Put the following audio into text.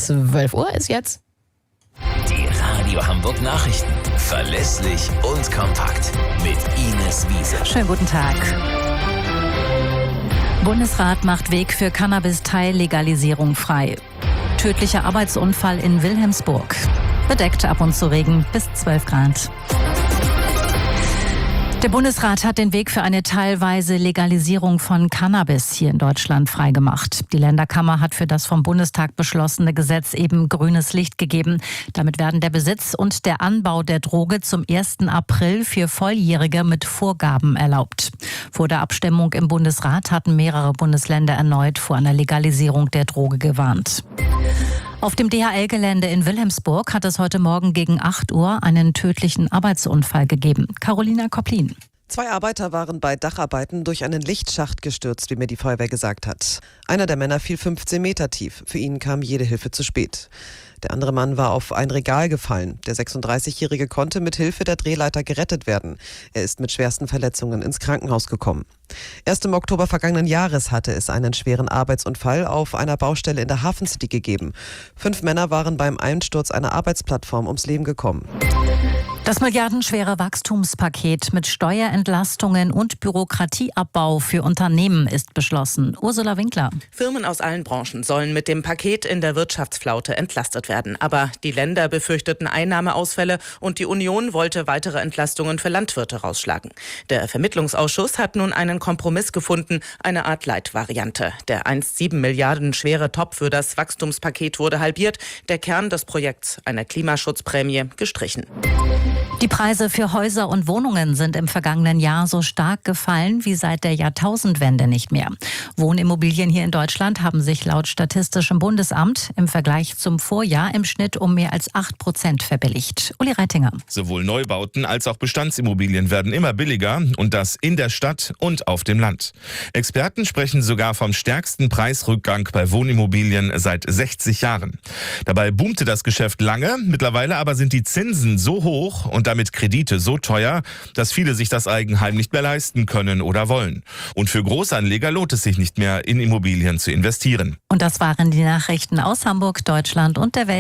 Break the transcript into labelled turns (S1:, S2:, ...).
S1: 12 Uhr ist jetzt.
S2: Die Radio Hamburg Nachrichten. Verlässlich und kompakt. Mit Ines Wiese.
S3: Schönen guten Tag. Bundesrat macht Weg für Cannabis-Teillegalisierung frei. Tödlicher Arbeitsunfall in Wilhelmsburg. Bedeckt ab und zu Regen bis 12 Grad. Der Bundesrat hat den Weg für eine teilweise Legalisierung von Cannabis hier in Deutschland freigemacht. Die Länderkammer hat für das vom Bundestag beschlossene Gesetz eben grünes Licht gegeben. Damit werden der Besitz und der Anbau der Droge zum 1. April für Volljährige mit Vorgaben erlaubt. Vor der Abstimmung im Bundesrat hatten mehrere Bundesländer erneut vor einer Legalisierung der Droge gewarnt. Auf dem DHL-Gelände in Wilhelmsburg hat es heute Morgen gegen 8 Uhr einen tödlichen Arbeitsunfall gegeben. Carolina Kopplin.
S4: 2 Arbeiter waren bei Dacharbeiten durch einen Lichtschacht gestürzt, wie mir die Feuerwehr gesagt hat. Einer der Männer fiel 15 Meter tief. Für ihn kam jede Hilfe zu spät. Der andere Mann war auf ein Regal gefallen. Der 36-Jährige konnte mit Hilfe der Drehleiter gerettet werden. Er ist mit schwersten Verletzungen ins Krankenhaus gekommen. Erst im Oktober vergangenen Jahres hatte es einen schweren Arbeitsunfall auf einer Baustelle in der Hafen City gegeben. 5 Männer waren beim Einsturz einer Arbeitsplattform ums Leben gekommen.
S3: Das milliardenschwere Wachstumspaket mit Steuerentlastungen und Bürokratieabbau für Unternehmen ist beschlossen. Ursula Winkler.
S5: Firmen aus allen Branchen sollen mit dem Paket in der Wirtschaftsflaute entlastet werden. Aber die Länder befürchteten Einnahmeausfälle und die Union wollte weitere Entlastungen für Landwirte rausschlagen. Der Vermittlungsausschuss hat nun einen Kompromiss gefunden, eine Art Leitvariante. Der einst 7 Milliarden schwere Topf für das Wachstumspaket wurde halbiert. Der Kern des Projekts, eine Klimaschutzprämie, gestrichen.
S3: Die Preise für Häuser und Wohnungen sind im vergangenen Jahr so stark gefallen wie seit der Jahrtausendwende nicht mehr. Wohnimmobilien hier in Deutschland haben sich laut Statistischem Bundesamt im Vergleich zum Vorjahr im Schnitt um mehr als 8% verbilligt. Uli Reitinger.
S6: Sowohl Neubauten als auch Bestandsimmobilien werden immer billiger und das in der Stadt und auf dem Land. Experten sprechen sogar vom stärksten Preisrückgang bei Wohnimmobilien seit 60 Jahren. Dabei boomte das Geschäft lange, mittlerweile aber sind die Zinsen so hoch und damit Kredite so teuer, dass viele sich das Eigenheim nicht mehr leisten können oder wollen. Und für Großanleger lohnt es sich nicht mehr, in Immobilien zu investieren.
S3: Und das waren die Nachrichten aus Hamburg, Deutschland und der Welt.